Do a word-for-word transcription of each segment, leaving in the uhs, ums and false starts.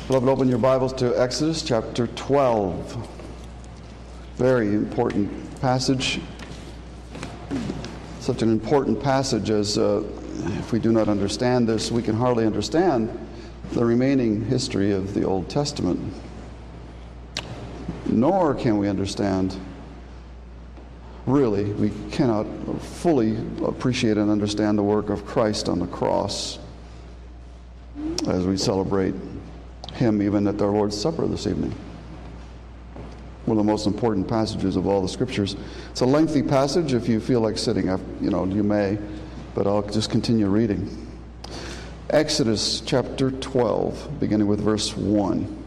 Beloved, open your Bibles to Exodus chapter twelve. Very important passage. Such an important passage as uh, if we do not understand this, we can hardly understand the remaining history of the Old Testament. Nor can we understand, really, we cannot fully appreciate and understand the work of Christ on the cross as we celebrate Him even at our Lord's Supper this evening. One of the most important passages of all the Scriptures. It's a lengthy passage. If you feel like sitting up, you know, you may, but I'll just continue reading. Exodus chapter twelve, beginning with verse one.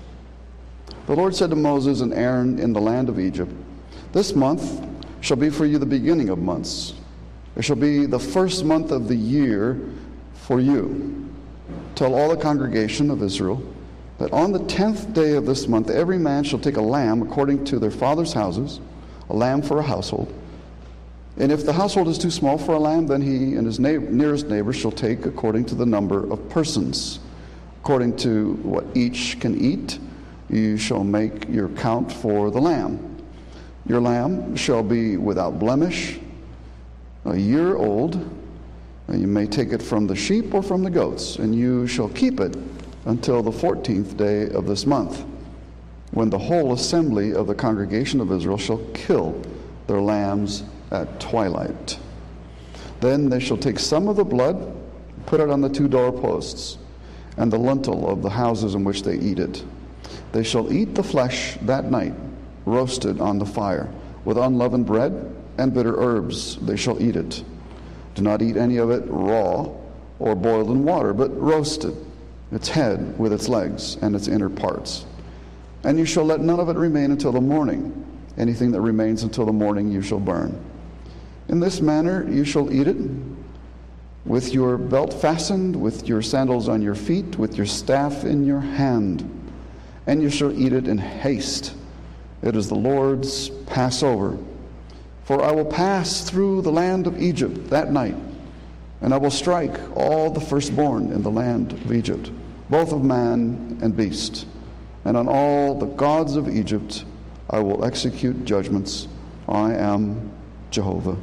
The Lord said to Moses and Aaron in the land of Egypt, "This month shall be for you the beginning of months. It shall be the first month of the year for you. Tell all the congregation of Israel that on the tenth day of this month every man shall take a lamb according to their father's houses, a lamb for a household. And if the household is too small for a lamb, then he and his neighbor, nearest neighbor shall take according to the number of persons. According to what each can eat, you shall make your count for the lamb. Your lamb shall be without blemish, a year old. You may take it from the sheep or from the goats, and you shall keep it until the fourteenth day of this month, when the whole assembly of the congregation of Israel shall kill their lambs at twilight. Then they shall take some of the blood, put it on the two doorposts, and the lintel of the houses in which they eat it. They shall eat the flesh that night, roasted on the fire, with unleavened bread and bitter herbs they shall eat it. Do not eat any of it raw or boiled in water, but roasted, its head with its legs and its inner parts. And you shall let none of it remain until the morning. Anything that remains until the morning you shall burn. In this manner you shall eat it, with your belt fastened, with your sandals on your feet, with your staff in your hand. And you shall eat it in haste. It is the Lord's Passover. For I will pass through the land of Egypt that night, and I will strike all the firstborn in the land of Egypt, both of man and beast. And on all the gods of Egypt I will execute judgments. I am Jehovah.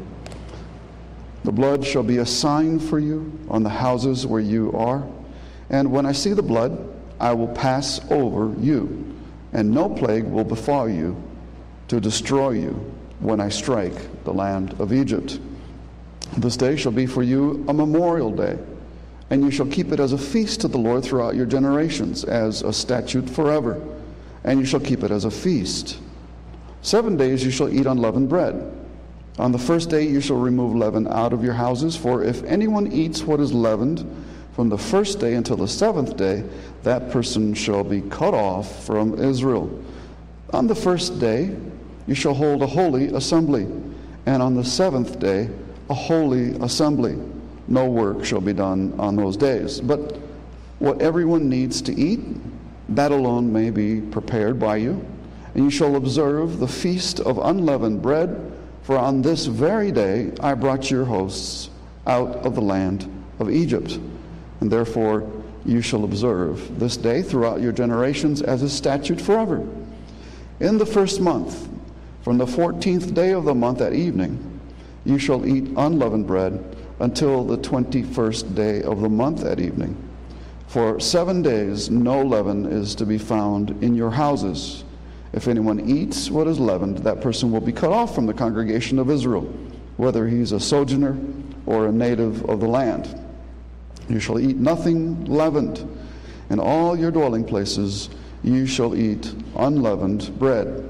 The blood shall be a sign for you on the houses where you are. And when I see the blood, I will pass over you, and no plague will befall you to destroy you when I strike the land of Egypt. This day shall be for you a memorial day, and you shall keep it as a feast to the Lord throughout your generations, as a statute forever, and you shall keep it as a feast. Seven days you shall eat unleavened bread. On the first day you shall remove leaven out of your houses, for if anyone eats what is leavened from the first day until the seventh day, that person shall be cut off from Israel. On the first day you shall hold a holy assembly, and on the seventh day a holy assembly. No work shall be done on those days. But what everyone needs to eat, that alone may be prepared by you. And you shall observe the feast of unleavened bread, for on this very day I brought your hosts out of the land of Egypt. And therefore you shall observe this day throughout your generations as a statute forever. In the first month, from the fourteenth day of the month at evening, you shall eat unleavened bread until the twenty-first day of the month at evening. For seven days no leaven is to be found in your houses. If anyone eats what is leavened, that person will be cut off from the congregation of Israel, whether he's a sojourner or a native of the land. You shall eat nothing leavened. In all your dwelling places you shall eat unleavened bread."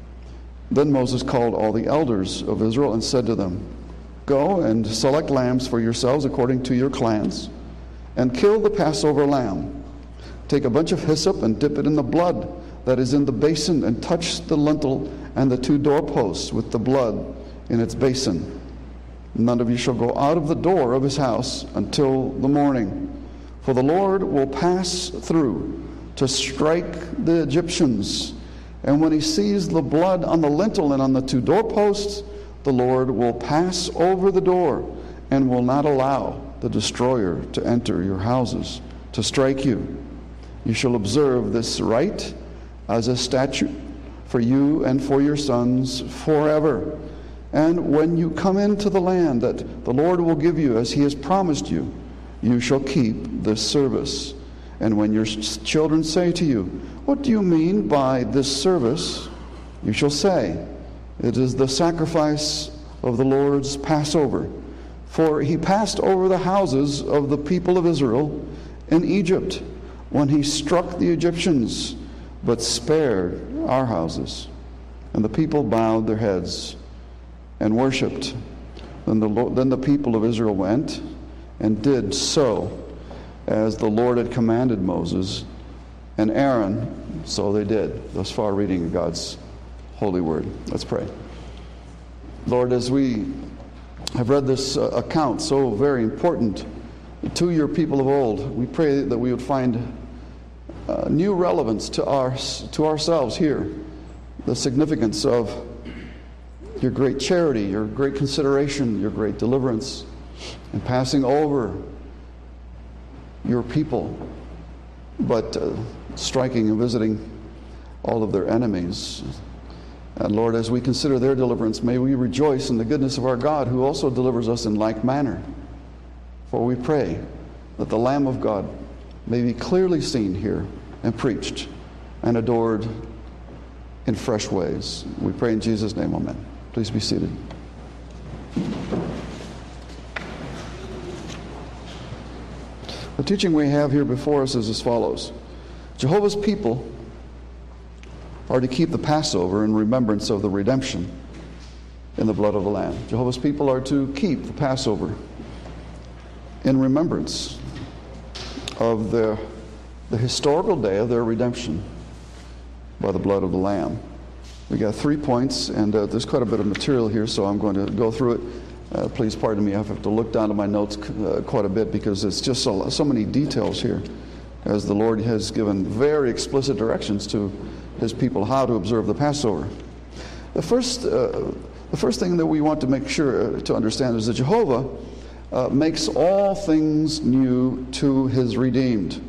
Then Moses called all the elders of Israel and said to them, "Go and select lambs for yourselves according to your clans, and kill the Passover lamb. Take a bunch of hyssop and dip it in the blood that is in the basin, and touch the lintel and the two doorposts with the blood in its basin. None of you shall go out of the door of his house until the morning, for the Lord will pass through to strike the Egyptians. And when he sees the blood on the lintel and on the two doorposts, the Lord will pass over the door and will not allow the destroyer to enter your houses to strike you. You shall observe this rite as a statute for you and for your sons forever. And when you come into the land that the Lord will give you as he has promised you, you shall keep this service. And when your children say to you, what do you mean by this service? You shall say, it is the sacrifice of the Lord's Passover. For he passed over the houses of the people of Israel in Egypt when he struck the Egyptians, but spared our houses. And the people bowed their heads and worshipped. Then the, Lord, then the people of Israel went and did so as the Lord had commanded Moses and Aaron, so they did. Thus far, reading of God's holy word. Let's pray. Lord, as we have read this uh, account, so very important to your people of old, we pray that we would find uh, new relevance to our to ourselves here, the significance of your great charity, your great consideration, your great deliverance, and passing over your people, but uh, striking and visiting all of their enemies. And Lord, as we consider their deliverance, may we rejoice in the goodness of our God, who also delivers us in like manner. For we pray that the Lamb of God may be clearly seen here and preached and adored in fresh ways. We pray in Jesus' name, amen. Please be seated. The teaching we have here before us is as follows. Jehovah's people are to keep the Passover in remembrance of the redemption in the blood of the Lamb. Jehovah's people are to keep the Passover in remembrance of the, the historical day of their redemption by the blood of the Lamb. We got three points, and uh, there's quite a bit of material here, so I'm going to go through it. Uh, please pardon me, I have to look down to my notes uh, quite a bit because it's just so, so many details here, as the Lord has given very explicit directions to his people how to observe the Passover. The first, uh, the first thing that we want to make sure to understand is that Jehovah uh, makes all things new to his redeemed.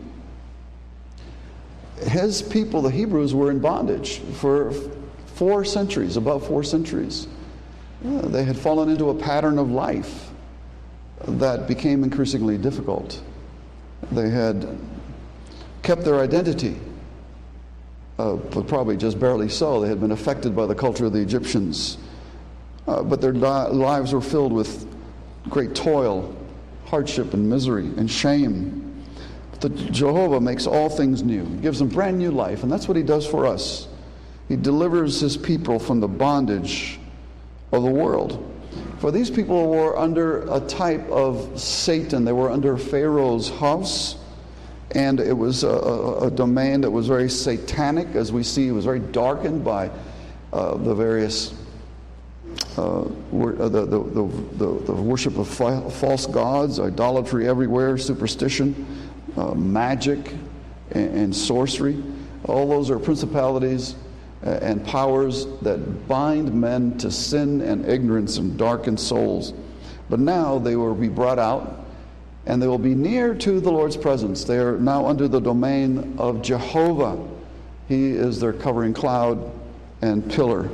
His people, the Hebrews, were in bondage for four centuries, about four centuries. Uh, they had fallen into a pattern of life that became increasingly difficult. They had kept their identity, uh, but probably just barely so. They had been affected by the culture of the Egyptians. Uh, but their li- lives were filled with great toil, hardship, and misery, and shame. But the Jehovah makes all things new. He gives them brand new life, and that's what he does for us. He delivers his people from the bondage of the world. For these people were under a type of Satan. They were under Pharaoh's house, and it was a, a, a domain that was very satanic, as we see. It was very darkened by uh, the various uh, wor- uh, the, the, the, the, the worship of fa- false gods, idolatry everywhere, superstition, uh, magic, and, and sorcery. All those are principalities and powers that bind men to sin and ignorance and darkened souls. But now they will be brought out, and they will be near to the Lord's presence. They are now under the domain of Jehovah. He is their covering cloud and pillar.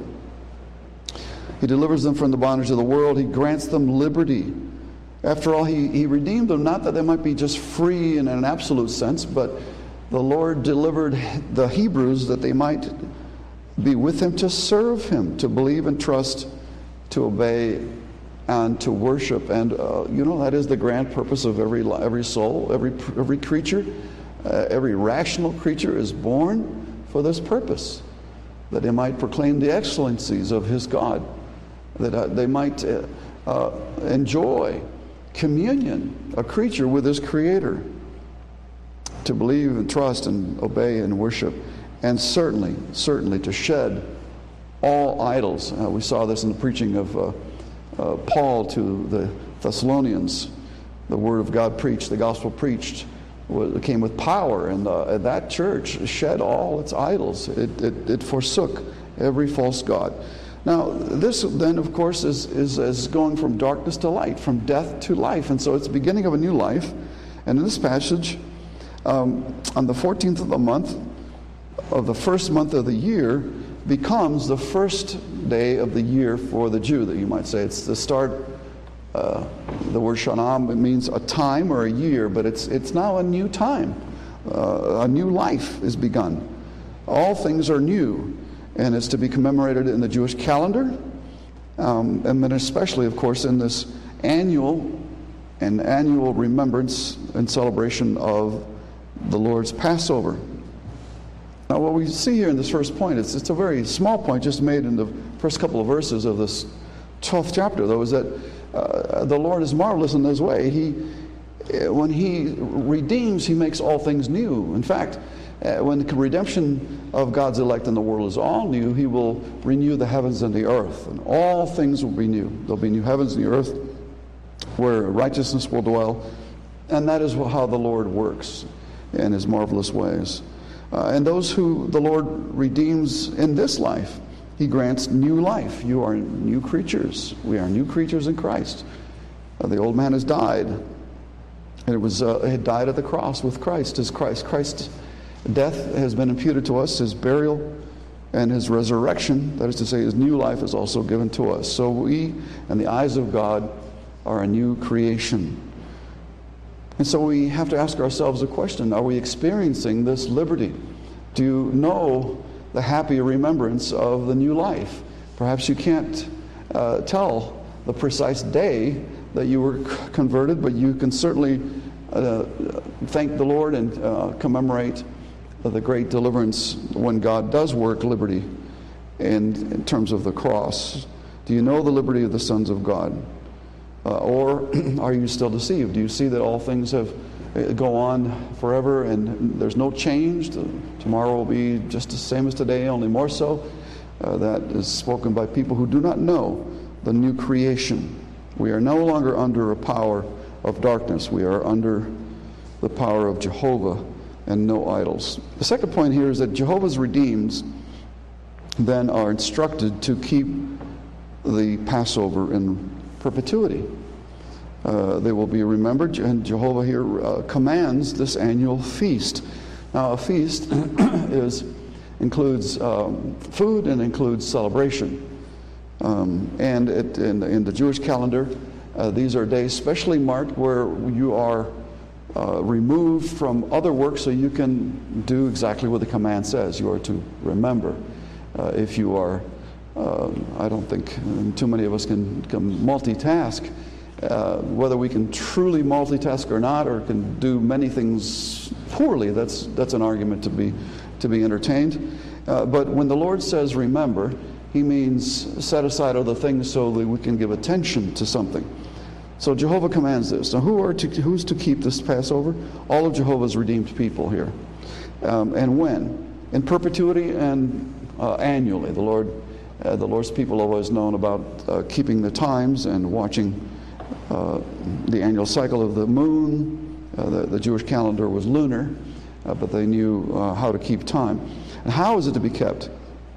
He delivers them from the bondage of the world. He grants them liberty. After all, he, he redeemed them, not that they might be just free in an absolute sense, but the Lord delivered the Hebrews that they might be with him, to serve him, to believe and trust, to obey, and to worship. And uh, you know, that is the grand purpose of every every soul, every every creature, uh, every rational creature is born for this purpose, that they might proclaim the excellencies of his God, that uh, they might uh, uh, enjoy communion, a creature with his Creator, to believe and trust and obey and worship. And certainly, certainly to shed all idols. Uh, we saw this in the preaching of uh, uh, Paul to the Thessalonians. The word of God preached, the gospel preached, was, came with power, and uh, that church shed all its idols. It, it, it forsook every false god. Now, this then, of course, is, is, is going from darkness to light, from death to life. And so it's the beginning of a new life. And in this passage, Um, on the fourteenth of the month, of the first month of the year, becomes the first day of the year for the Jew, that you might say. It's the start, uh, the word Shana, it means a time or a year, but it's, it's now a new time. Uh, a new life is begun. All things are new, and it's to be commemorated in the Jewish calendar, um, and then especially, of course, in this annual and annual remembrance and celebration of the Lord's Passover. Now, what we see here in this first point, it's, it's a very small point just made in the first couple of verses of this twelfth chapter, though, is that uh, the Lord is marvelous in His way. He, when He redeems, He makes all things new. In fact, uh, when the redemption of God's elect in the world is all new, He will renew the heavens and the earth, and all things will be new. There'll be new heavens and the earth where righteousness will dwell, and that is how the Lord works in His marvelous ways. Uh, and those who the Lord redeems in this life, He grants new life. You are new creatures. We are new creatures in Christ. Uh, the old man has died. And it was uh, had died at the cross with Christ. His Christ, Christ's death has been imputed to us. His burial and His resurrection, that is to say, His new life, is also given to us. So we, in the eyes of God, are a new creation. And so we have to ask ourselves a question: are we experiencing this liberty? Do you know the happy remembrance of the new life? Perhaps you can't uh, tell the precise day that you were converted, but you can certainly uh, thank the Lord and uh, commemorate the great deliverance when God does work liberty in, in terms of the cross. Do you know the liberty of the sons of God? Uh, or are you still deceived? Do you see that all things have uh, go on forever and there's no change? Tomorrow will be just the same as today, only more so. Uh, that is spoken by people who do not know the new creation. We are no longer under a power of darkness. We are under the power of Jehovah and no idols. The second point here is that Jehovah's redeemed then are instructed to keep the Passover in perpetuity. Uh, they will be remembered, and Jehovah here uh, commands this annual feast. Now, a feast is includes um, food and includes celebration. Um, and it, in, in the Jewish calendar, uh, these are days specially marked where you are uh, removed from other work so you can do exactly what the command says. You are to remember. Uh, if you are Uh, I don't think too many of us can, can multitask. Uh, whether we can truly multitask or not, or can do many things poorly, that's that's an argument to be to be entertained. Uh, but when the Lord says remember, He means set aside other things so that we can give attention to something. So Jehovah commands this. Now, who are to, who's to keep this Passover? All of Jehovah's redeemed people here. Um, and when? In perpetuity and uh, annually. The Lord. Uh, the Lord's people have always known about uh, keeping the times and watching uh, the annual cycle of the moon. Uh, the, the Jewish calendar was lunar, uh, but they knew uh, how to keep time. And how is it to be kept?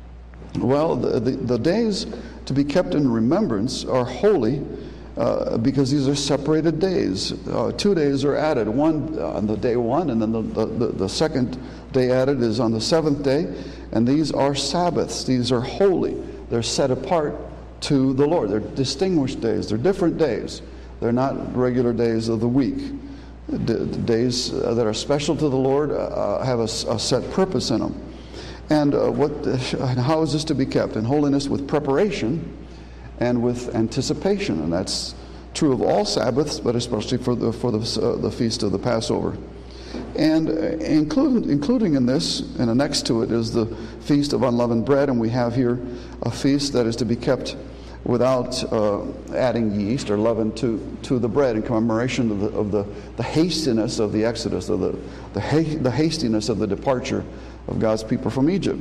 Well, the, the, the days to be kept in remembrance are holy uh, because these are separated days. Uh, two days are added, one on the day one, and then the, the, the second day added is on the seventh day. And these are Sabbaths. These are holy. They're set apart to the Lord. They're distinguished days. They're different days. They're not regular days of the week. D- days that are special to the Lord uh, have a, a set purpose in them. And uh, what? How is this to be kept? In holiness with preparation and with anticipation. And that's true of all Sabbaths, but especially for the, for the, uh, the feast of the Passover. And including, including in this, and next to it, is the Feast of Unleavened Bread, and we have here a feast that is to be kept without uh, adding yeast or leaven to, to the bread in commemoration of the, of the, the hastiness of the Exodus, of the, the, ha- the hastiness of the departure of God's people from Egypt.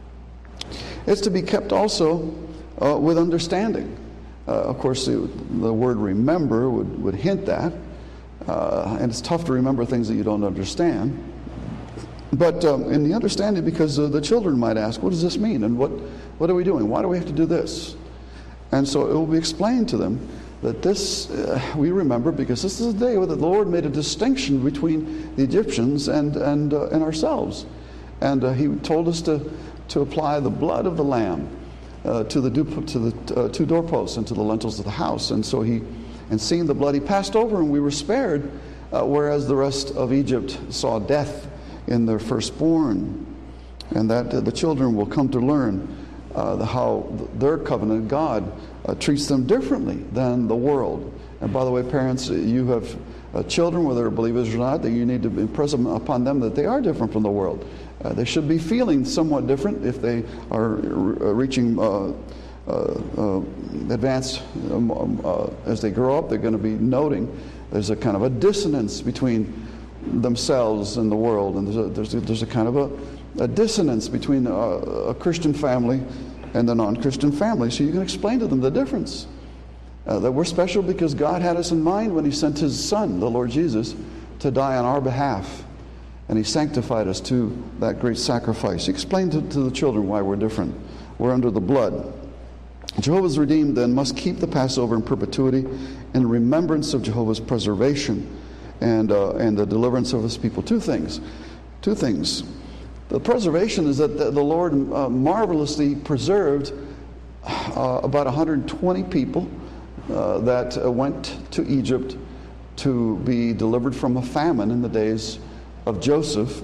It's to be kept also uh, with understanding. Uh, of course, the, the word remember would, would hint that. Uh, and it's tough to remember things that you don't understand. But um, in the understanding, because uh, the children might ask, what does this mean? And what, what are we doing? Why do we have to do this? And so it will be explained to them that this, uh, we remember because this is a day where the Lord made a distinction between the Egyptians and, and, uh, and ourselves. And uh, he told us to, to apply the blood of the lamb uh, to the, to the uh, two doorposts and to the lintels of the house. And so he, and seeing the blood, he passed over and we were spared, uh, whereas the rest of Egypt saw death in their firstborn. And that uh, the children will come to learn uh, the, how their covenant God uh, treats them differently than the world. And by the way, parents, you have uh, children, whether they're believers or not, that you need to impress upon them that they are different from the world. Uh, they should be feeling somewhat different if they are re- reaching uh, uh, uh, advanced um, uh, as they grow up. They're going to be noting there's a kind of a dissonance between themselves and the world, and there's a, there's a, there's a kind of a a dissonance between a, a Christian family and the non-Christian family. So you can explain to them the difference. Uh, that we're special because God had us in mind when he sent his son, the Lord Jesus, to die on our behalf. And he sanctified us to that great sacrifice. Explain to, to the children why we're different. We're under the blood. Jehovah's redeemed then must keep the Passover in perpetuity in remembrance of Jehovah's preservation and, uh, and the deliverance of his people. Two things. Two things. The preservation is that the Lord uh, marvelously preserved uh, about one hundred twenty people uh, that uh, went to Egypt to be delivered from a famine in the days of Joseph.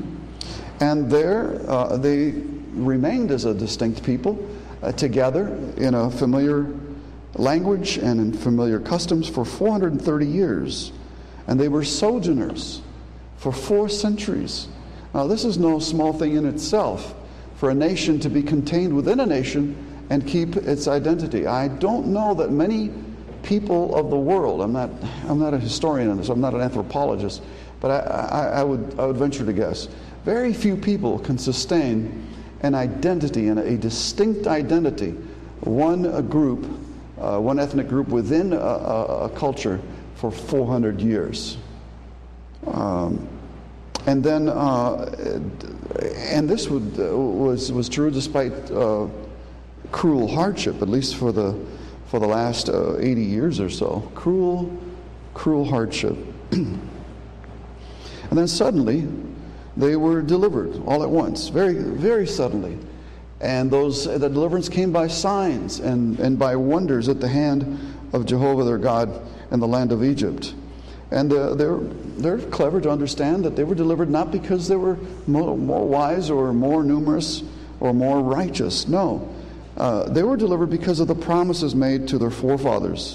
And there uh, they remained as a distinct people uh, together in a familiar language and in familiar customs for four hundred thirty years. And they were sojourners for four centuries. Now, this is no small thing in itself for a nation to be contained within a nation and keep its identity. I don't know that many people of the world, I'm not, I'm not a historian on this, I'm not an anthropologist, but I, I, I, would, I would venture to guess, very few people can sustain an identity and a distinct identity, one a group, uh, one ethnic group within a, a, a culture for four hundred years. Um, And then, uh, and this would, uh, was was true despite uh, cruel hardship, at least for the for the last uh, eighty years or so. Cruel, cruel hardship. And then suddenly, they were delivered all at once, very very suddenly. And those the deliverance came by signs and and by wonders at the hand of Jehovah their God in the land of Egypt. And uh, they're they're clever to understand that they were delivered not because they were more, more wise or more numerous or more righteous. No, uh, they were delivered because of the promises made to their forefathers,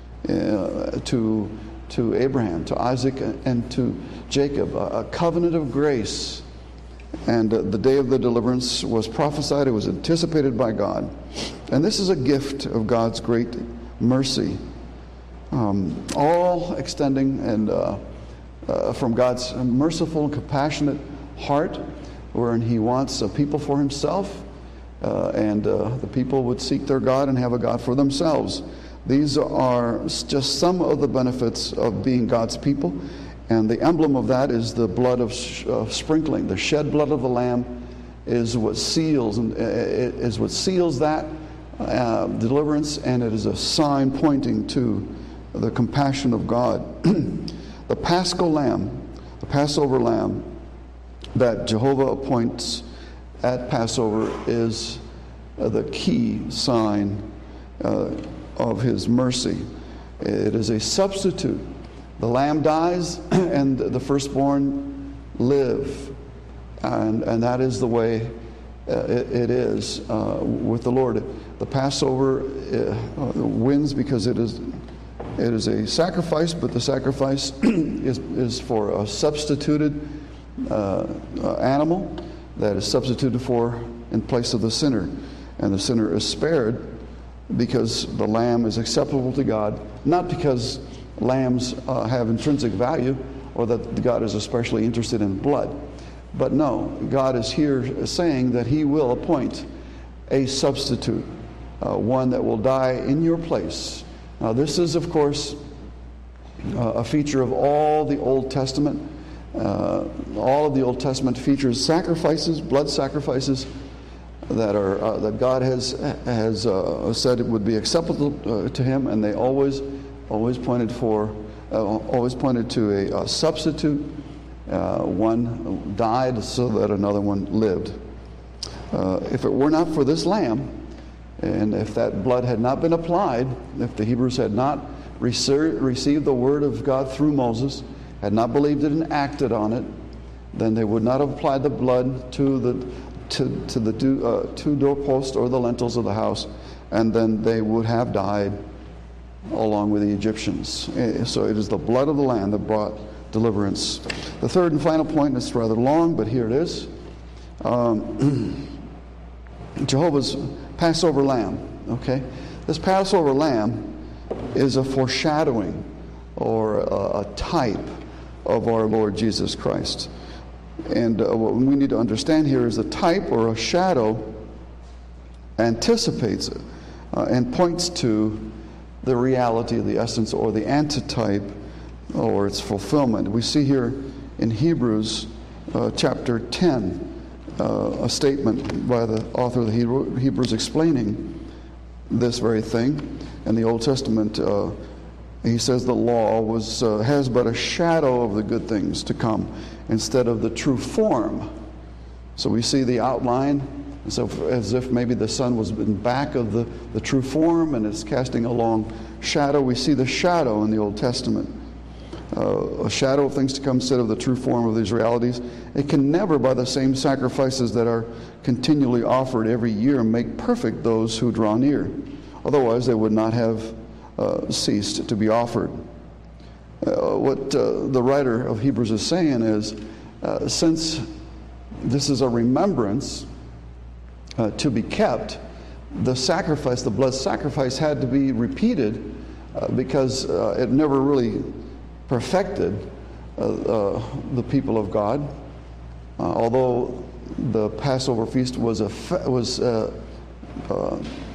uh, to to Abraham, to Isaac, and to Jacob, a, a covenant of grace. And uh, the day of the deliverance was prophesied. It was anticipated by God, and this is a gift of God's great mercy. Um, all extending and uh, uh, from God's merciful and compassionate heart, wherein he wants a people for himself, uh, and uh, the people would seek their God and have a God for themselves. These are just some of the benefits of being God's people, and the emblem of that is the blood of sh- uh, sprinkling. The shed blood of the Lamb is what seals and uh, is what seals that uh, deliverance, and it is a sign pointing to the compassion of God. The Paschal Lamb, the Passover Lamb that Jehovah appoints at Passover is uh, the key sign uh, of his mercy. It is a substitute. The lamb dies and the firstborn live. And, and that is the way uh, it, it is uh, with the Lord. The Passover uh, wins because it is It is a sacrifice, but the sacrifice is, is for a substituted uh, uh, animal that is substituted for in place of the sinner. And the sinner is spared because the lamb is acceptable to God, not because lambs uh, have intrinsic value or that God is especially interested in blood. But no, God is here saying that he will appoint a substitute, uh, one that will die in your place. Now, this is, of course, uh, a feature of all the Old Testament. Uh, all of the Old Testament features sacrifices, blood sacrifices, that are uh, that God has has uh, said it would be acceptable uh, to Him, and they always always pointed for uh, always pointed to a, a substitute. Uh, one died so that another one lived. Uh, if it were not for this lamb, and if that blood had not been applied, if the Hebrews had not rece- received the word of God through Moses, had not believed it and acted on it, then they would not have applied the blood to the to, to the two, uh, two doorposts or the lintels of the house, and then they would have died along with the Egyptians. So it is the blood of the Lamb that brought deliverance. The third and final point, is rather long, but here it is. Um, Jehovah's Passover lamb. Okay, this Passover lamb is a foreshadowing or a, a type of our Lord Jesus Christ. And uh, what we need to understand here is a type or a shadow anticipates it uh, and points to the reality of the essence or the antitype or its fulfillment. We see here in Hebrews uh, chapter ten uh, a statement by the author of the Hebrew, Hebrews explaining this very thing. In the Old Testament, uh, he says the law was uh, has but a shadow of the good things to come instead of the true form. So we see the outline, so as if maybe the sun was in back of the, the true form and it's casting a long shadow. We see the shadow in the Old Testament. Uh, a shadow of things to come instead of the true form of these realities. It can never, by the same sacrifices that are continually offered every year, make perfect those who draw near. Otherwise, they would not have uh, ceased to be offered. Uh, what uh, the writer of Hebrews is saying is, uh, since this is a remembrance uh, to be kept, the sacrifice, the blood sacrifice, had to be repeated uh, because uh, it never really perfected uh, uh, the people of God. Uh, although the Passover feast was a was uh, uh,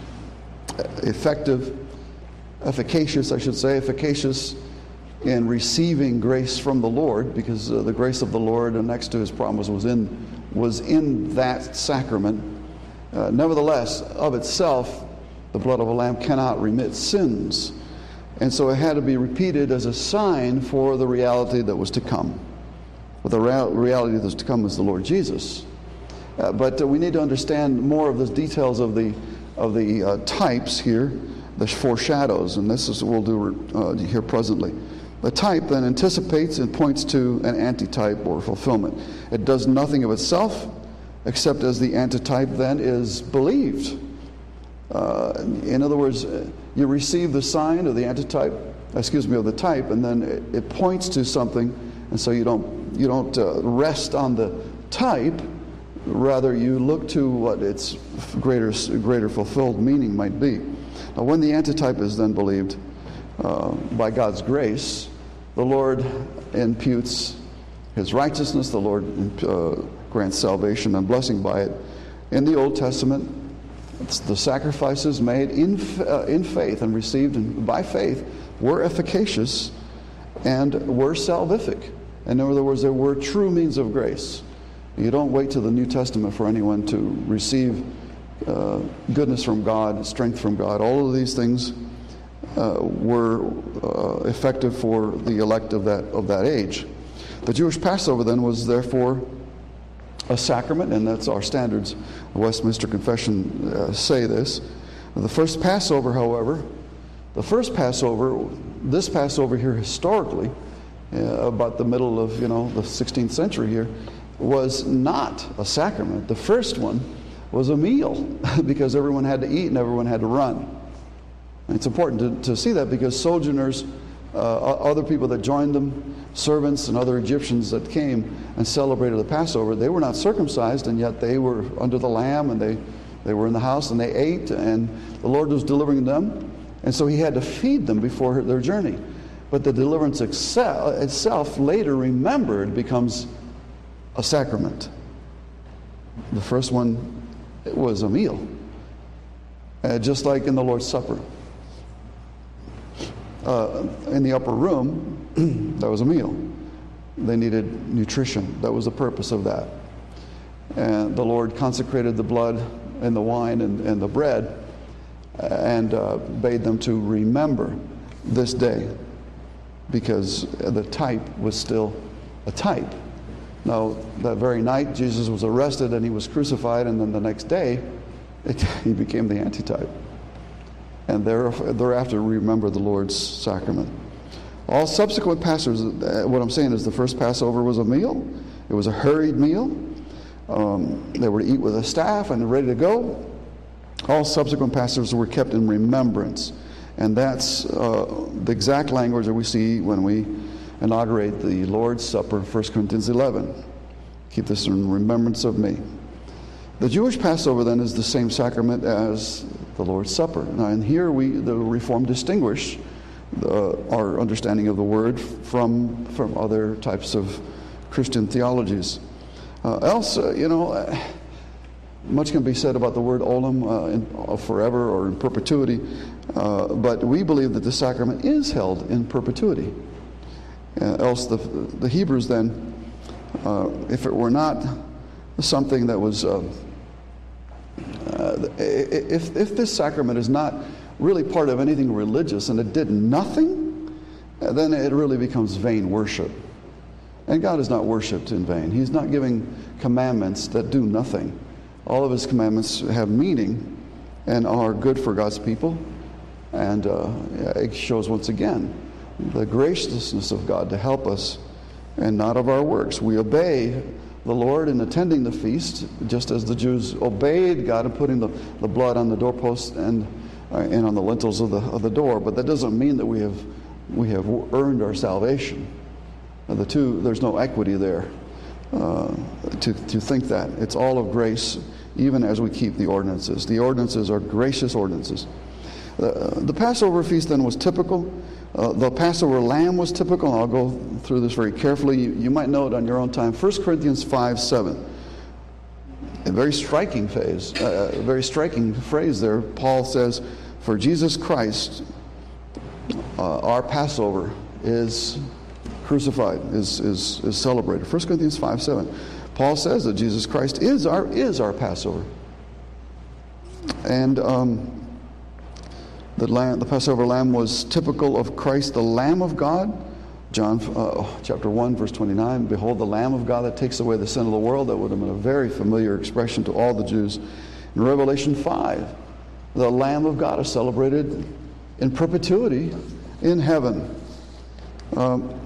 effective, efficacious, I should say, efficacious in receiving grace from the Lord, because uh, the grace of the Lord, and next to His promise, was in was in that sacrament. Uh, nevertheless, of itself, the blood of a lamb cannot remit sins. And so it had to be repeated as a sign for the reality that was to come. Well, the rea- reality that was to come is the Lord Jesus. Uh, but uh, we need to understand more of the details of the of the uh, types here, the foreshadows, and this is what we'll do uh, here presently. The type then anticipates and points to an antitype or fulfillment. It does nothing of itself, except as the antitype then is believed. Uh, in other words, you receive the sign of the antitype, excuse me, of the type, and then it, it points to something, and so you don't you don't uh, rest on the type. Rather, you look to what its greater greater fulfilled meaning might be. Now, when the antitype is then believed uh, by God's grace, the Lord imputes His righteousness. The Lord uh, grants salvation and blessing by it. In the Old Testament, the sacrifices made in uh, in faith and received in, by faith were efficacious and were salvific. In other words, they were true means of grace. You don't wait till the New Testament for anyone to receive uh, goodness from God, strength from God. All of these things uh, were uh, effective for the elect of that of that age. The Jewish Passover then was therefore a sacrament, and that's our standards. The Westminster Confession uh, say this. The first Passover, however, the first Passover, this Passover here historically, uh, about the middle of you know the sixteenth century here, was not a sacrament. The first one was a meal because everyone had to eat and everyone had to run. And it's important to, to see that because sojourners, uh, other people that joined them, servants and other Egyptians that came and celebrated the Passover, they were not circumcised, and yet they were under the lamb, and they, they were in the house, and they ate, and the Lord was delivering them, and so He had to feed them before their journey. But the deliverance itself, later remembered, becomes a sacrament. The first one, it was a meal, uh, just like in the Lord's Supper. Uh, in the upper room, that was a meal. They needed nutrition. That was the purpose of that. And the Lord consecrated the blood in the wine and, and the bread, and uh, bade them to remember this day, because the type was still a type. Now, that very night, Jesus was arrested and he was crucified, and then the next day, it, he became the antitype. And thereafter, remember the Lord's sacrament. All subsequent Passovers, what I'm saying is the first Passover was a meal. It was a hurried meal. Um, they were to eat with a staff and ready to go. All subsequent Passovers were kept in remembrance. And that's uh, the exact language that we see when we inaugurate the Lord's Supper, First Corinthians eleven. Keep this in remembrance of me. The Jewish Passover then is the same sacrament as the Lord's Supper. Now, and here we, the Reformed, distinguish the, our understanding of the word from from other types of Christian theologies. Uh, else, uh, you know, uh, much can be said about the word olam, uh, in, uh, forever or in perpetuity, uh, but we believe that the sacrament is held in perpetuity. Uh, else, the the Hebrews then, uh, if it were not something that was, uh, uh, if if this sacrament is not really part of anything religious and it did nothing, uh, then it really becomes vain worship. And God is not worshipped in vain. He's not giving commandments that do nothing. All of his commandments have meaning and are good for God's people. And uh, it shows once again the graciousness of God to help us and not of our works. We obey the Lord in attending the feast, just as the Jews obeyed God in putting the, the blood on the doorposts and uh, and on the lintels of the of the door. But that doesn't mean that we have we have earned our salvation. Now, the two, there's no equity there uh, to to think that. It's all of grace, even as we keep the ordinances. The ordinances are gracious ordinances. Uh, the Passover feast then was typical. Uh, the Passover lamb was typical. I'll go through this very carefully. You, you might know it on your own time. First Corinthians five seven. A very striking phase, uh, a very striking phrase there. Paul says, "For Jesus Christ, uh, our Passover is crucified, is is is celebrated." First Corinthians five seven. Paul says that Jesus Christ is our is our Passover, and um, the lamb, the Passover lamb, was typical of Christ, the Lamb of God. John uh, chapter one, verse twenty-nine, "Behold the Lamb of God that takes away the sin of the world." That would have been a very familiar expression to all the Jews. In Revelation five, the Lamb of God is celebrated in perpetuity in heaven. Um,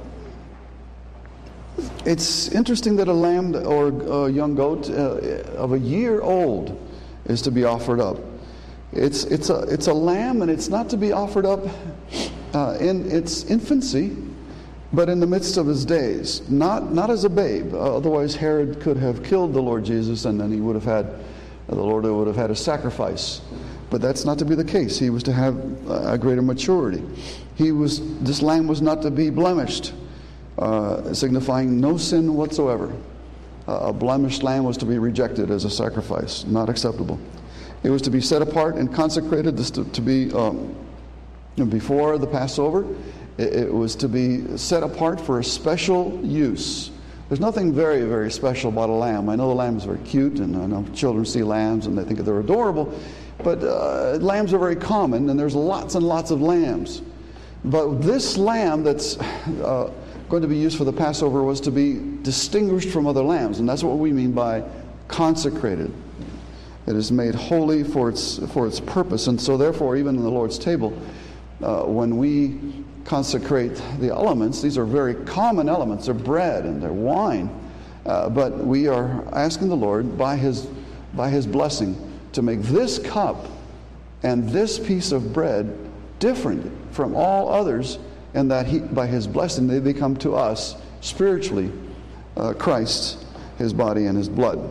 it's interesting that a lamb or a young goat uh, of a year old is to be offered up. It's it's a it's a lamb, and it's not to be offered up uh, in its infancy, but in the midst of his days, not not as a babe. Uh, otherwise, Herod could have killed the Lord Jesus, and then he would have had uh, the Lord would have had a sacrifice. But that's not to be the case. He was to have a greater maturity. He was this lamb was not to be blemished, uh, signifying no sin whatsoever. Uh, a blemished lamb was to be rejected as a sacrifice, not acceptable. It was to be set apart and consecrated, to, to be um, before the Passover. It, it was to be set apart for a special use. There's nothing very, very special about a lamb. I know the lamb is very cute, and I know children see lambs and they think they're adorable, but uh, lambs are very common, and there's lots and lots of lambs. But this lamb that's uh, going to be used for the Passover was to be distinguished from other lambs, and that's what we mean by consecrated. It is made holy for its for its purpose, and so therefore, even in the Lord's table, uh, when we consecrate the elements, these are very common elements. They're bread and they're wine, uh, but we are asking the Lord by His by His blessing to make this cup and this piece of bread different from all others, and that He, by His blessing, they become to us spiritually uh, Christ, His body and His blood.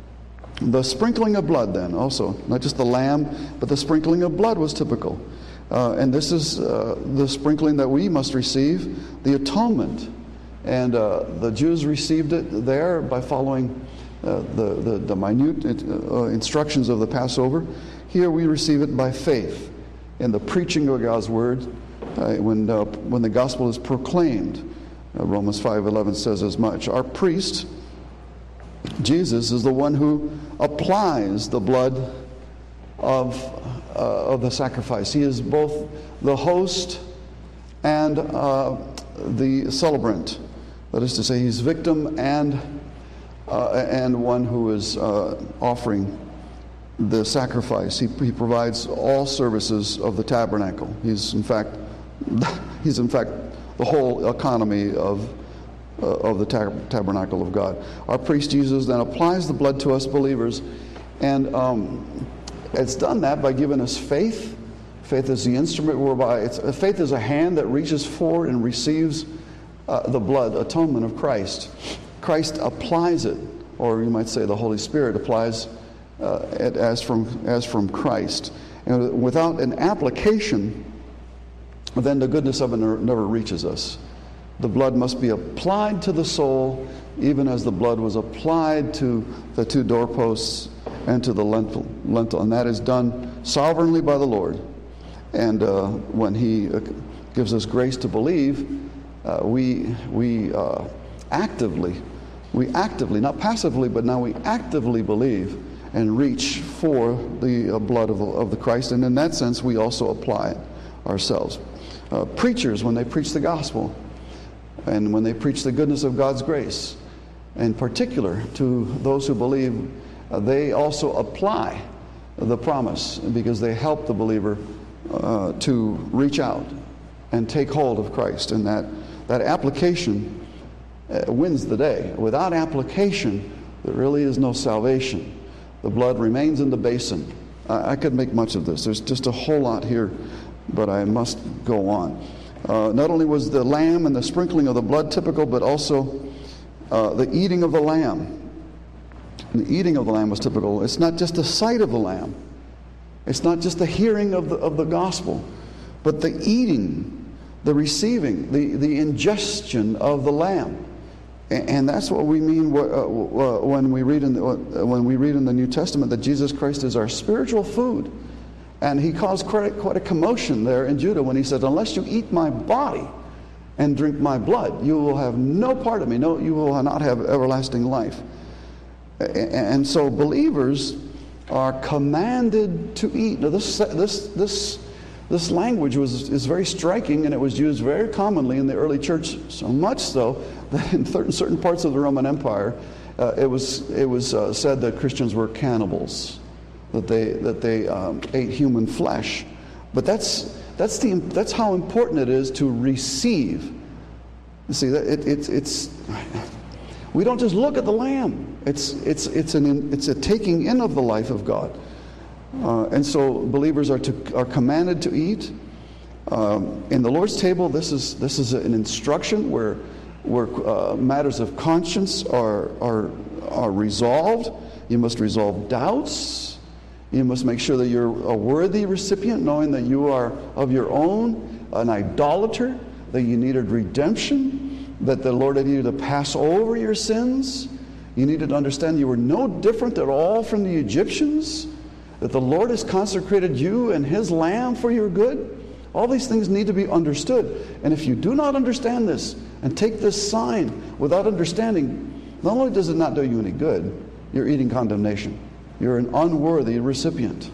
The sprinkling of blood then also, not just the lamb, but the sprinkling of blood was typical. Uh, and this is uh, the sprinkling that we must receive, the atonement. And uh, the Jews received it there by following uh, the, the, the minute uh, instructions of the Passover. Here we receive it by faith in the preaching of God's word uh, when, uh, when the gospel is proclaimed. Uh, Romans five eleven says as much. Our priest, Jesus, is the one who applies the blood of, uh, of the sacrifice. He is both the host and uh, the celebrant. That is to say, he's victim and, uh, and one who is uh, offering the sacrifice. He, he provides all services of the tabernacle. He's in fact, he's in fact the whole economy of uh, of the tab- tabernacle of God. Our priest Jesus then applies the blood to us believers, and um, it's done that by giving us faith. Faith is the instrument whereby it's faith is a hand that reaches forward and receives uh, the blood atonement of Christ. Christ applies it, or you might say the Holy Spirit applies uh, it as from as from Christ. And without an application, then the goodness of it never reaches us. The blood must be applied to the soul, even as the blood was applied to the two doorposts and to the lintel. lintel. And that is done sovereignly by the Lord. And uh, when He uh, gives us grace to believe, uh, we we uh, actively, we actively, not passively, but now we actively believe and reach for the uh, blood of the, of the Christ. And in that sense, we also apply it ourselves. Uh, preachers, when they preach the gospel, and when they preach the goodness of God's grace, in particular to those who believe, uh, they also apply the promise, because they help the believer uh, to reach out and take hold of Christ. And that, that application uh, wins the day. Without application, there really is no salvation. The blood remains in the basin. I, I could make much of this. There's just a whole lot here, but I must go on. Uh, not only was the lamb and the sprinkling of the blood typical, but also uh, the eating of the lamb. And the eating of the lamb was typical. It's not just the sight of the lamb. It's not just the hearing of the, of the gospel, but the eating, the receiving, the, the ingestion of the lamb. And, and that's what we mean when we read in the, when we read in the New Testament that Jesus Christ is our spiritual food. And He caused quite, quite a commotion there in Judah when He said, unless you eat my body and drink my blood, you will have no part of me. No, you will not have everlasting life. And so believers are commanded to eat. Now this this this this language was is very striking, and it was used very commonly in the early church, so much so that in certain parts of the Roman Empire, uh, it was it was uh, said that Christians were cannibals, that they that they um, ate human flesh. But that's that's the that's how important it is to receive. You see, that it, it, it's we don't just look at the lamb. It's it's it's an it's a taking in of the life of God, uh, and so believers are to are commanded to eat. Um, in the Lord's table, this is this is an instruction where where uh, matters of conscience are are are resolved. You must resolve doubts. You must make sure that you're a worthy recipient, knowing that you are of your own an idolater, that you needed redemption, that the Lord had needed to pass over your sins. You needed to understand you were no different at all from the Egyptians, that the Lord has consecrated you and His Lamb for your good. All these things need to be understood. And if you do not understand this and take this sign without understanding, not only does it not do you any good, you're eating condemnation. You're an unworthy recipient.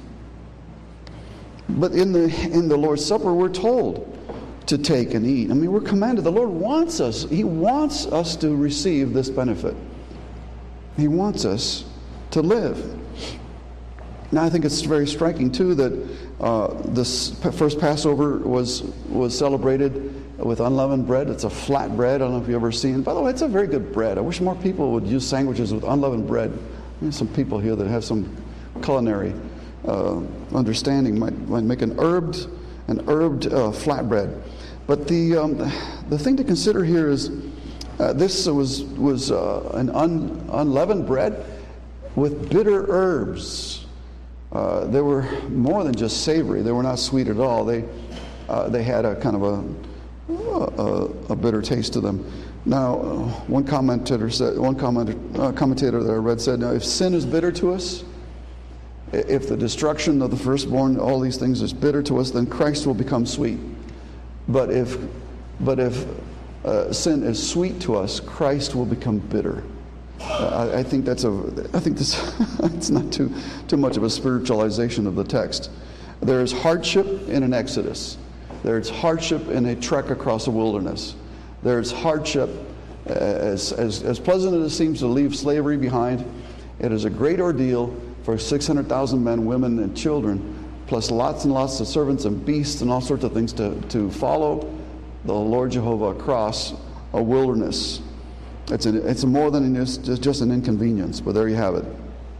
But in the in the Lord's Supper, we're told to take and eat. I mean, we're commanded. The Lord wants us. He wants us to receive this benefit. He wants us to live. Now, I think it's very striking, too, that uh, this first Passover was was celebrated with unleavened bread. It's a flat bread. I don't know if you've ever seen. By the way, it's a very good bread. I wish more people would use sandwiches with unleavened bread. There's some people here that have some culinary uh, understanding might, might make an herbed, an herbed uh, flatbread. But the um, the thing to consider here is uh, this was was uh, an un, unleavened bread with bitter herbs. Uh, they were more than just savory. They were not sweet at all. They uh, they had a kind of a a, a bitter taste to them. Now, uh, one commentator said, one commentator, uh, commentator that I read said, "Now, if sin is bitter to us, if the destruction of the firstborn, all these things is bitter to us, then Christ will become sweet. But if, but if uh, sin is sweet to us, Christ will become bitter." Uh, I, I think that's a. I think this. It's not too too much of a spiritualization of the text. There is hardship in an exodus. There's hardship in a trek across a wilderness. There's hardship, uh, as as as pleasant as it seems to leave slavery behind. It is a great ordeal for six hundred thousand men, women, and children, plus lots and lots of servants and beasts and all sorts of things to to follow the Lord Jehovah across a wilderness. It's a, it's a more than just, just an inconvenience, but there you have it.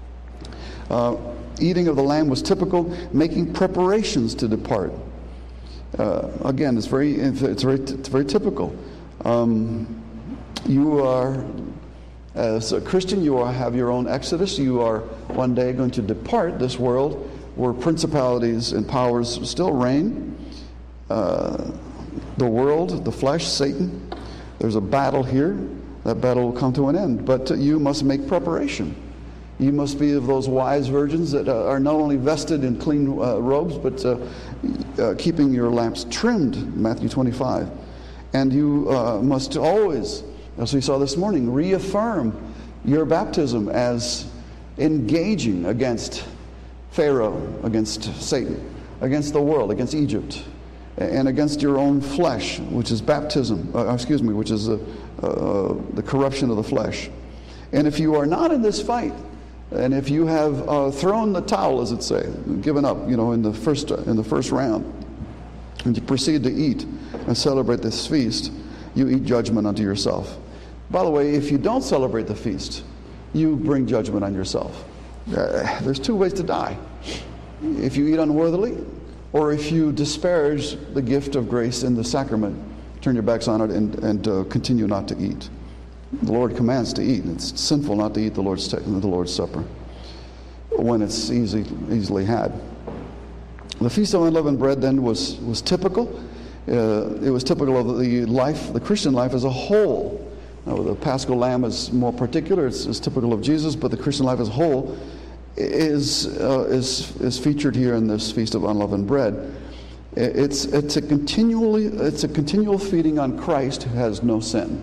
Uh, eating of the lamb was typical, making preparations to depart. Uh, again, it's very, it's very, it's very typical. Um, you are, as a Christian, you are, have your own exodus. You are one day going to depart this world where principalities and powers still reign. Uh, the world, the flesh, Satan. There's a battle here. That battle will come to an end. But you must make preparation. You must be of those wise virgins that uh, are not only vested in clean uh, robes, but uh, uh, keeping your lamps trimmed, Matthew twenty-five. And you uh, must always, as we saw this morning, reaffirm your baptism as engaging against Pharaoh, against Satan, against the world, against Egypt, and against your own flesh, which is baptism, uh, excuse me, which is uh, uh, the corruption of the flesh. And if you are not in this fight, and if you have uh, thrown the towel, as it say, given up, you know, in the first in the first round, and you proceed to eat and celebrate this feast, you eat judgment unto yourself. By the way, if you don't celebrate the feast, you bring judgment on yourself. Uh, there's two ways to die. If you eat unworthily, or if you disparage the gift of grace in the sacrament, turn your backs on it and, and uh, continue not to eat. The Lord commands to eat. It's sinful not to eat the Lord's the Lord's Supper when it's easy, easily had. The Feast of Unleavened Bread then was was typical. Uh, it was typical of the life, the Christian life as a whole. Now, the Paschal Lamb is more particular. It's, it's typical of Jesus, but the Christian life as a whole is uh, is is featured here in this Feast of Unleavened Bread. It's it's a continually it's a continual feeding on Christ who has no sin.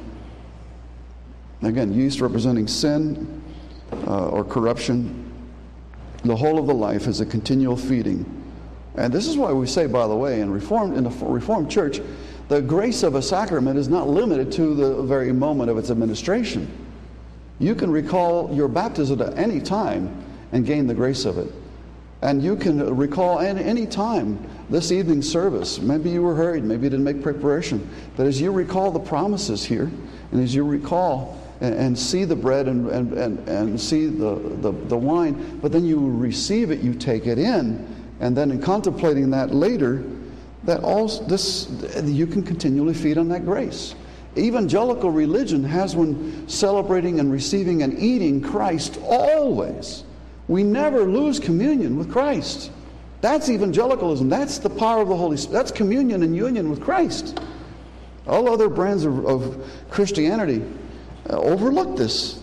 Again, yeast representing sin uh, or corruption. The whole of the life is a continual feeding, and this is why we say, by the way, in Reformed in the Reformed Church, the grace of a sacrament is not limited to the very moment of its administration. You can recall your baptism at any time and gain the grace of it. And you can recall at any time this evening service. Maybe you were hurried, maybe you didn't make preparation. But as you recall the promises here, and as you recall and, and see the bread and, and, and, and see the, the, the wine, but then you receive it, you take it in, and then in contemplating that later, that all this you can continually feed on that grace. Evangelical religion has one celebrating and receiving and eating Christ always. We never lose communion with Christ. That's evangelicalism. That's the power of the Holy Spirit. That's communion and union with Christ. All other brands of, of Christianity uh, overlook this.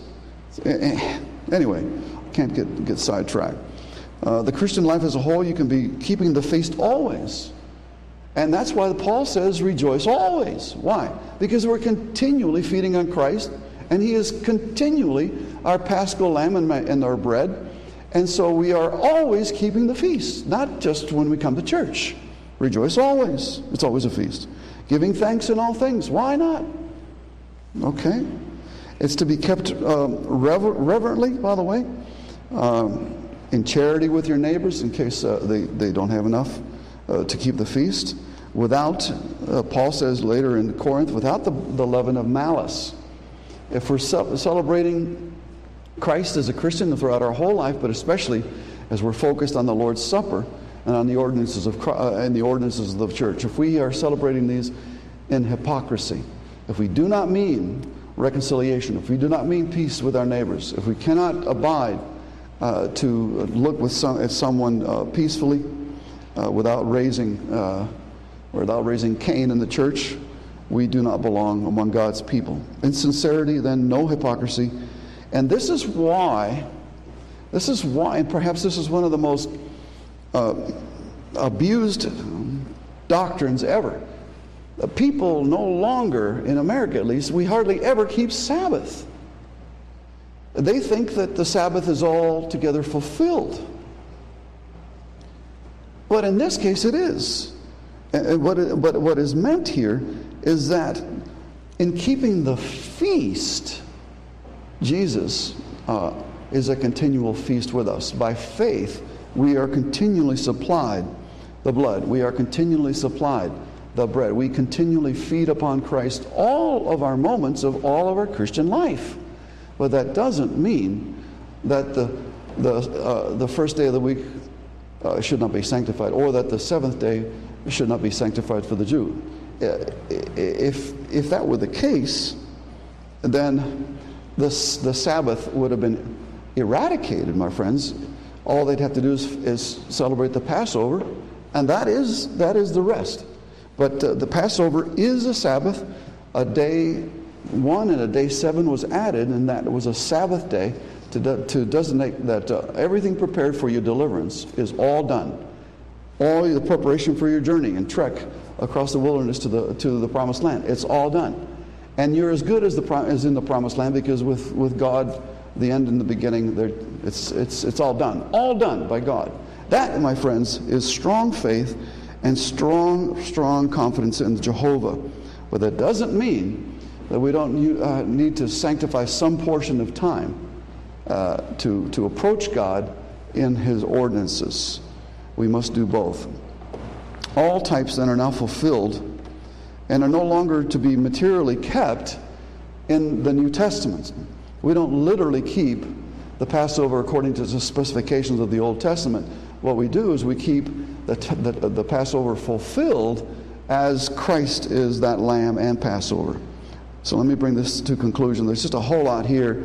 Anyway, can't get, get sidetracked. Uh, the Christian life as a whole, you can be keeping the feast always. And that's why Paul says, rejoice always. Why? Because we're continually feeding on Christ, and He is continually our Paschal Lamb and, my, and our bread. And so we are always keeping the feast, not just when we come to church. Rejoice always. It's always a feast. Giving thanks in all things. Why not? Okay. It's to be kept um, rever- reverently, by the way, um, in charity with your neighbors in case uh, they, they don't have enough uh, to keep the feast. Without, uh, Paul says later in Corinth, without the, the leaven of malice. If we're ce- celebrating Christ as a Christian throughout our whole life, but especially as we're focused on the Lord's Supper and on the ordinances of uh, and the ordinances of the church. If we are celebrating these in hypocrisy, if we do not mean reconciliation, if we do not mean peace with our neighbors, if we cannot abide uh, to look with some, at someone uh, peacefully uh, without raising uh, without raising Cain in the church, we do not belong among God's people. In sincerity, then, no hypocrisy. And this is why, this is why, and perhaps this is one of the most uh, abused doctrines ever. Uh, people no longer, in America at least, we hardly ever keep Sabbath. they think that the Sabbath is altogether fulfilled. But in this case, it is. And what, but what is meant here is that in keeping the feast, Jesus uh, is a continual feast with us. By faith, we are continually supplied the blood. We are continually supplied the bread. We continually feed upon Christ all of our moments of all of our Christian life. But that doesn't mean that the the uh, the first day of the week uh, should not be sanctified, or that the seventh day should not be sanctified for the Jew. If if that were the case, then this the Sabbath would have been eradicated, my friends. All they'd have to do is, is celebrate the Passover, and that is that is the rest. But uh, the Passover is a Sabbath. A day one and a day seven was added, and that was a Sabbath day to, de- to designate that uh, everything prepared for your deliverance is all done. All the preparation for your journey and trek across the wilderness to the to the promised land, it's all done. And you're as good as the pro- as in the promised land, because with, with God, the end and the beginning, it's it's it's all done. All done by God. That, my friends, is strong faith and strong, strong confidence in Jehovah. But that doesn't mean that we don't uh, need to sanctify some portion of time uh, to, to approach God in His ordinances. We must do both. All types then are now fulfilled and are no longer to be materially kept in the New Testament. We don't literally keep the Passover according to the specifications of the Old Testament. What we do is we keep the, the, the Passover fulfilled as Christ is that lamb and Passover. So let me bring this to conclusion. There's just a whole lot here,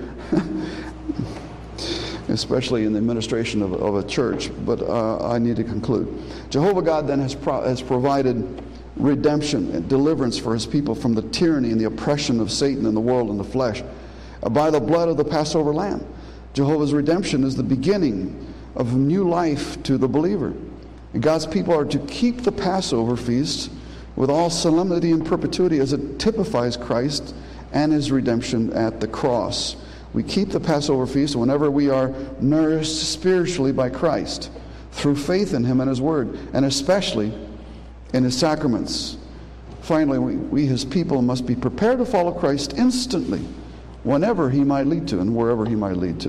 especially in the administration of, of a church, but uh, I need to conclude. Jehovah God then has, pro- has provided redemption and deliverance for His people from the tyranny and the oppression of Satan and the world and the flesh uh, by the blood of the Passover lamb. Jehovah's redemption is the beginning of new life to the believer. And God's people are to keep the Passover feast with all solemnity and perpetuity, as it typifies Christ and His redemption at the cross. We keep the Passover feast whenever we are nourished spiritually by Christ through faith in Him and His Word, and especially in His sacraments. Finally, we, we His people must be prepared to follow Christ instantly, whenever He might lead to and wherever He might lead to.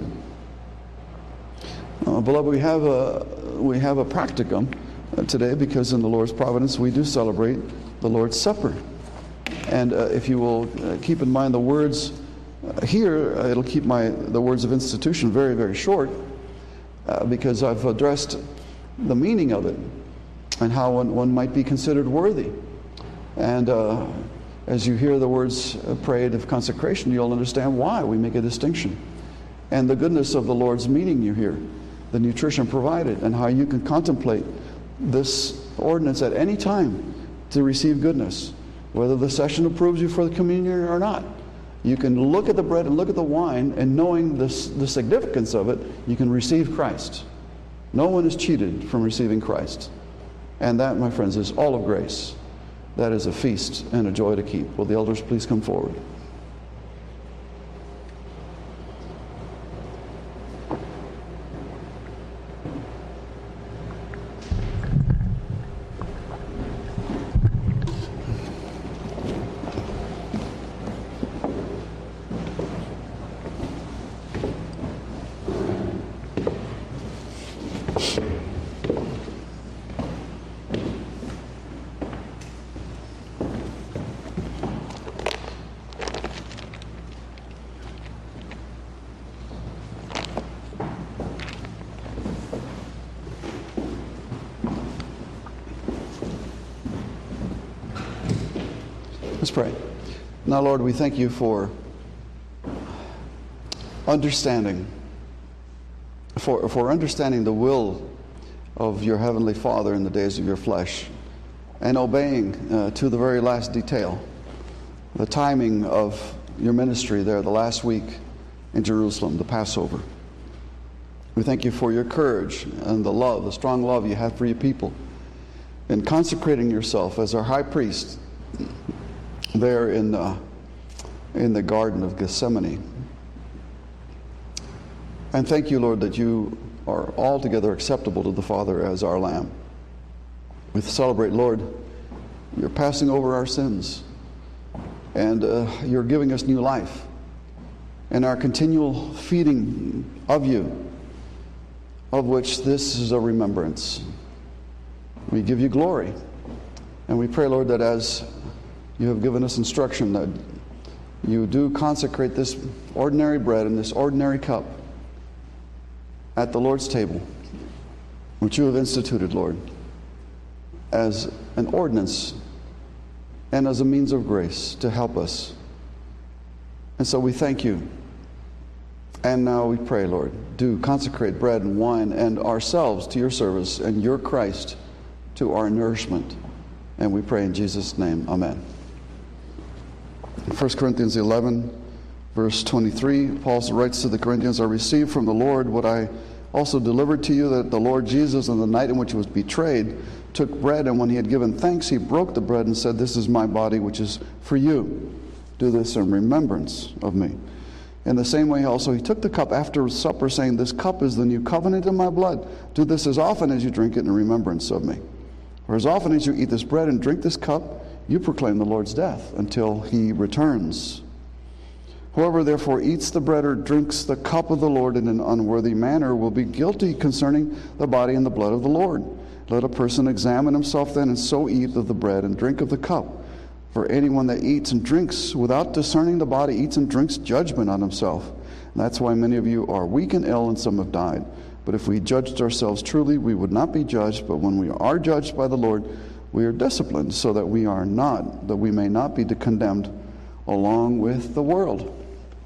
Uh, beloved, we have a we have a practicum uh, today, because in the Lord's providence we do celebrate the Lord's Supper. And uh, if you will uh, keep in mind the words uh, here, uh, it'll keep my the words of institution very, very short, uh, because I've addressed the meaning of it and how one, one might be considered worthy. And uh, as you hear the words uh, prayed of consecration, you'll understand why we make a distinction, and the goodness of the Lord's meeting you here, the nutrition provided, and how you can contemplate this ordinance at any time to receive goodness, whether the session approves you for the communion or not. You can look at the bread and look at the wine, and knowing this, the significance of it, you can receive Christ. No one is cheated from receiving Christ. And that, my friends, is all of grace. That is a feast and a joy to keep. Will the elders please come forward? Let's pray. Now, Lord, we thank you for understanding, for, for understanding the will of your Heavenly Father in the days of your flesh, and obeying uh, to the very last detail the timing of your ministry there the last week in Jerusalem, the Passover. We thank you for your courage and the love, the strong love you have for your people, in consecrating yourself as our high priest there in the, in the Garden of Gethsemane. And thank you, Lord, that you are altogether acceptable to the Father as our Lamb. We celebrate, Lord, you're passing over our sins, and uh, you're giving us new life, and our continual feeding of you, of which this is a remembrance. We give you glory, and we pray, Lord, that as you have given us instruction, that you do consecrate this ordinary bread and this ordinary cup at the Lord's table, which you have instituted, Lord, as an ordinance and as a means of grace to help us. And so we thank you. And now we pray, Lord, do consecrate bread and wine and ourselves to your service and your Christ to our nourishment. And we pray in Jesus' name, amen. First Corinthians eleven, verse twenty-three, Paul writes to the Corinthians, I received from the Lord what I also delivered to you, that the Lord Jesus, on the night in which he was betrayed, took bread, and when he had given thanks, he broke the bread and said, this is my body, which is for you. Do this in remembrance of me. In the same way also he took the cup after supper, saying, this cup is the new covenant in my blood. Do this as often as you drink it in remembrance of me. For as often as you eat this bread and drink this cup, you proclaim the Lord's death until he returns. Whoever therefore eats the bread or drinks the cup of the Lord in an unworthy manner will be guilty concerning the body and the blood of the Lord. Let a person examine himself then, and so eat of the bread and drink of the cup. For anyone that eats and drinks without discerning the body eats and drinks judgment on himself. And that's why many of you are weak and ill, and some have died. But if we judged ourselves truly, we would not be judged. But when we are judged by the Lord, we are disciplined, so that we are not, that we may not be condemned along with the world.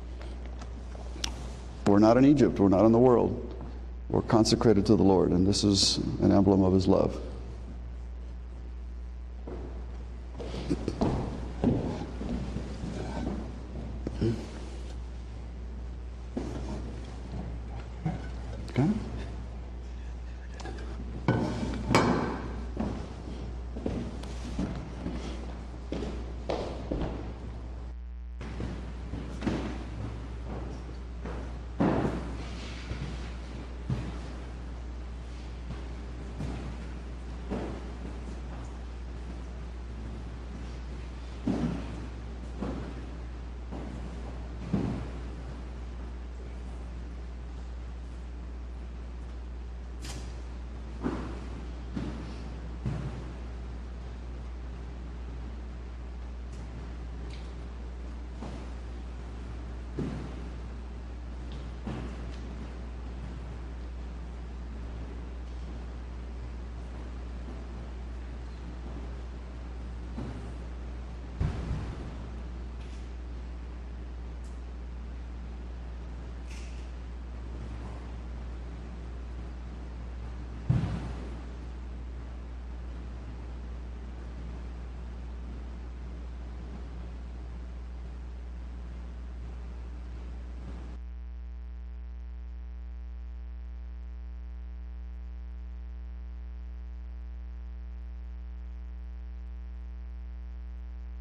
We're not in Egypt. We're not in the world. We're consecrated to the Lord, and this is an emblem of his love. Okay.